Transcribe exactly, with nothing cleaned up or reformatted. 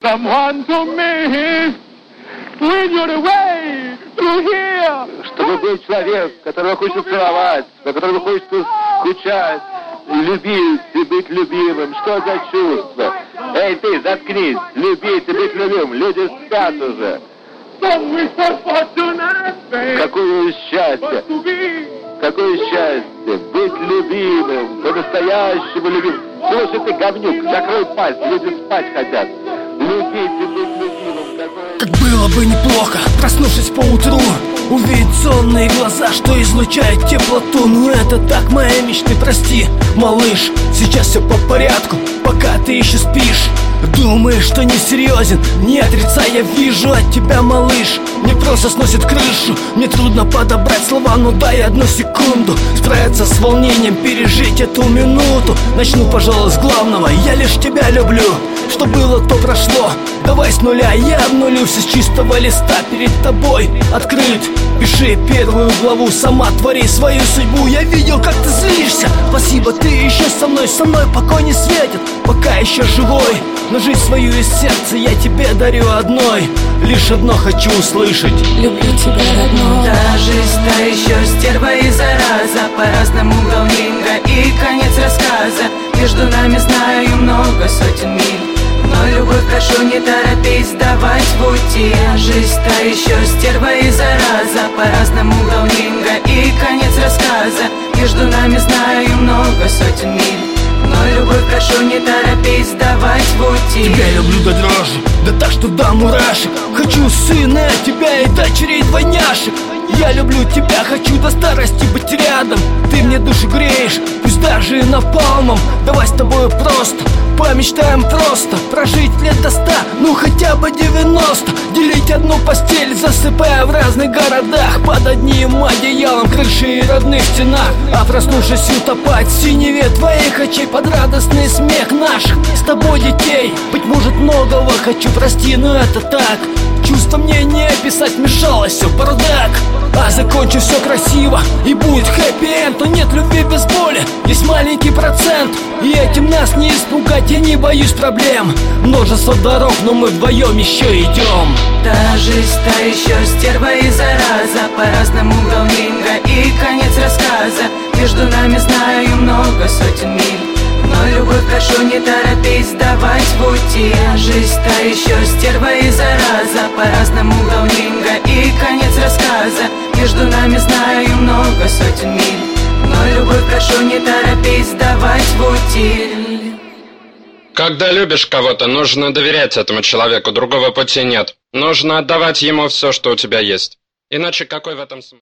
Someone to me when you're away through here. Чтобы был человек, которого хочется целовать, по которому хочется скучать, любить и быть любимым. Что за чувство? Эй, ты, заткнись, любить и быть любимым. Люди спят уже. Какое счастье! Какое счастье! Быть любимым, по-настоящему любимым. Слушай ты, говнюк, закрой пасть, люди спать хотят. Любить и быть любимым. Какое... Как было бы неплохо, проснувшись поутру, увидеть сонные глаза, что излучают теплоту. Но это так мои мечты, прости, малыш. Сейчас все по порядку, пока ты еще спишь. Думаешь, что не серьезен? Не отрицай, я вижу от тебя, малыш. Мне просто сносит крышу. Мне трудно подобрать слова, но дай одну секунду справиться с волнением, пережить эту минуту. Начну, пожалуй, с главного. Я лишь тебя люблю. Что было, то прошло. Давай с нуля, я обнулюсь с чистого листа. Перед тобой открыт. Пиши первую главу, сама твори свою судьбу. Я видел, как ты злишься. Спасибо, ты еще со мной. Со мной покой не светит, пока еще живой. Но жизнь свою из сердца я тебе дарю одной. Лишь одно хочу услышать: люблю тебя, родной. Да, жизнь та еще стерва и зараза. По-разному волнинга и конец рассказа. Между нами знаю много сотен миль, но любовь, прошу, не торопись давать пути. Жизнь та еще стерва и зараза. По-разному волнинга и конец рассказа. Между нами знаю много сотен миль, но любовь, прошу, не торопись давать пути. Тебя люблю до дрожи, да так, что до мурашек. Хочу сына от тебя и дочерей двойняшек. Я люблю тебя, хочу до старости быть рядом. Ты мне душу греешь, пусть даже и напалмом. Давай с тобой просто помечтаем просто прожить лет до ста, ну хотя бы девяносто. Делить одну постель, засыпая в разных городах, под одним одеялом, крышей и родных стенах. А проснувшись, утопать в синеве твоих очей, под радостный смех наших с тобой детей. Быть может, многого хочу, прости, но это так. Чувства мне не описать, мешалось все, бардак. А закончу все красиво и будет хэппи-энд. Но нет любви без боли, есть маленький процент, и этим нас не испугать, я не боюсь проблем. Множество дорог, но мы вдвоем еще идем. Да, жизнь та еще стерва и зараза. По-разному волнинга и конец рассказа. Между нами знаю много сотен миль, но любовь, прошу, не торопись давать пути. Жизнь та еще стерва и зараза. По-разному волнинга и конец рассказа. Между нами знаю много сотен миль, но любовь, прошу, не торопись давать пути. Когда любишь кого-то, нужно доверять этому человеку, другого пути нет. Нужно отдавать ему все, что у тебя есть. Иначе какой в этом смысл?